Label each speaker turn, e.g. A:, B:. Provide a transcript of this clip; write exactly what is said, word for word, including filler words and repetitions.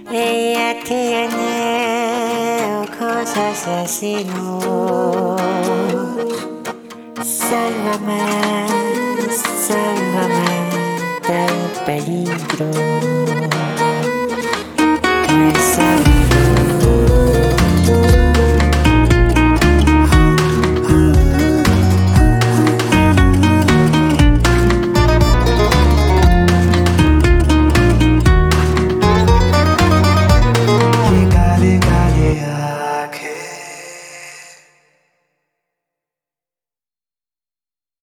A: Ella tiene cosas así, no. Sálvame, sálvame del peligro.